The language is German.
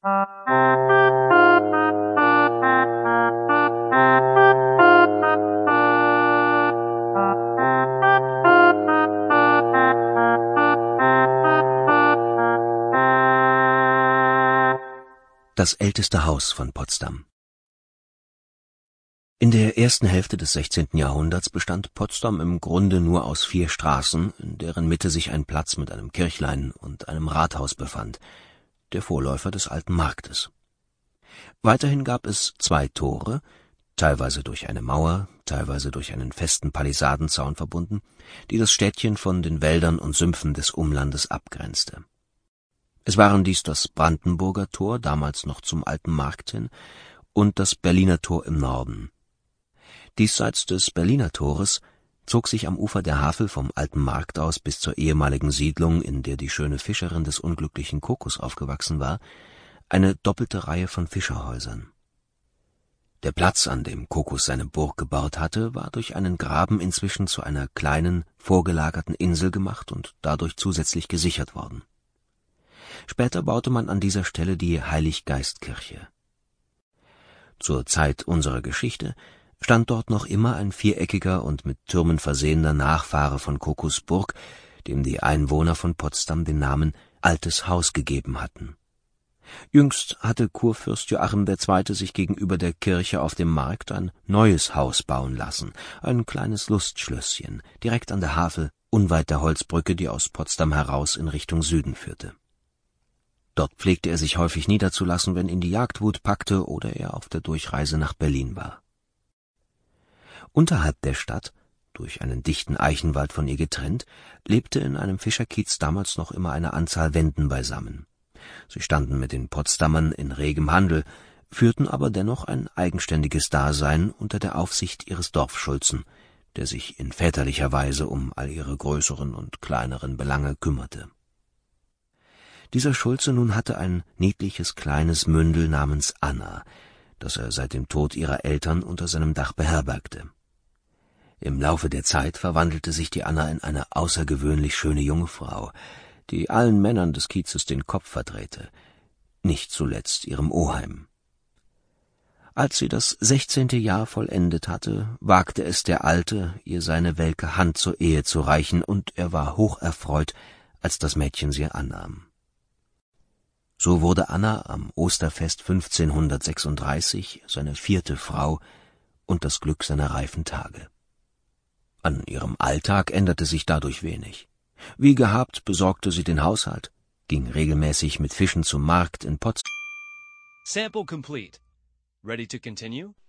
Das älteste Haus von Potsdam. In der ersten Hälfte des 16. Jahrhunderts bestand Potsdam im Grunde nur aus 4 Straßen, in deren Mitte sich ein Platz mit einem Kirchlein und einem Rathaus befand, der Vorläufer des alten Marktes. Weiterhin gab es 2 Tore, teilweise durch eine Mauer, teilweise durch einen festen Palisadenzaun verbunden, die das Städtchen von den Wäldern und Sümpfen des Umlandes abgrenzte. Es waren dies das Brandenburger Tor, damals noch zum alten Markt hin, und das Berliner Tor im Norden. Diesseits des Berliner Tores zog sich am Ufer der Havel vom alten Markt aus bis zur ehemaligen Siedlung, in der die schöne Fischerin des unglücklichen Kokus aufgewachsen war, eine doppelte Reihe von Fischerhäusern. Der Platz, an dem Kokus seine Burg gebaut hatte, war durch einen Graben inzwischen zu einer kleinen, vorgelagerten Insel gemacht und dadurch zusätzlich gesichert worden. Später baute man an dieser Stelle die Heiliggeistkirche. Zur Zeit unserer Geschichte stand dort noch immer ein viereckiger und mit Türmen versehener Nachfahre von Kokus Burg, dem die Einwohner von Potsdam den Namen Altes Haus gegeben hatten. Jüngst hatte Kurfürst Joachim II. Sich gegenüber der Kirche auf dem Markt ein neues Haus bauen lassen, ein kleines Lustschlösschen, direkt an der Havel, unweit der Holzbrücke, die aus Potsdam heraus in Richtung Süden führte. Dort pflegte er sich häufig niederzulassen, wenn ihn die Jagdwut packte oder er auf der Durchreise nach Berlin war. Unterhalb der Stadt, durch einen dichten Eichenwald von ihr getrennt, lebte in einem Fischerkiez damals noch immer eine Anzahl Wenden beisammen. Sie standen mit den Potsdamern in regem Handel, führten aber dennoch ein eigenständiges Dasein unter der Aufsicht ihres Dorfschulzen, der sich in väterlicher Weise um all ihre größeren und kleineren Belange kümmerte. Dieser Schulze nun hatte ein niedliches kleines Mündel namens Anna, das er seit dem Tod ihrer Eltern unter seinem Dach beherbergte. Im Laufe der Zeit verwandelte sich die Anna in eine außergewöhnlich schöne junge Frau, die allen Männern des Kiezes den Kopf verdrehte, nicht zuletzt ihrem Oheim. Als sie das 16. Jahr vollendet hatte, wagte es der Alte, ihr seine welke Hand zur Ehe zu reichen, und er war hocherfreut, als das Mädchen sie annahm. So wurde Anna am Osterfest 1536 seine 4. Frau und das Glück seiner reifen Tage. An ihrem Alltag änderte sich dadurch wenig. Wie gehabt besorgte sie den Haushalt, ging regelmäßig mit Fischen zum Markt in Potsdam. Sample complete. Ready to continue?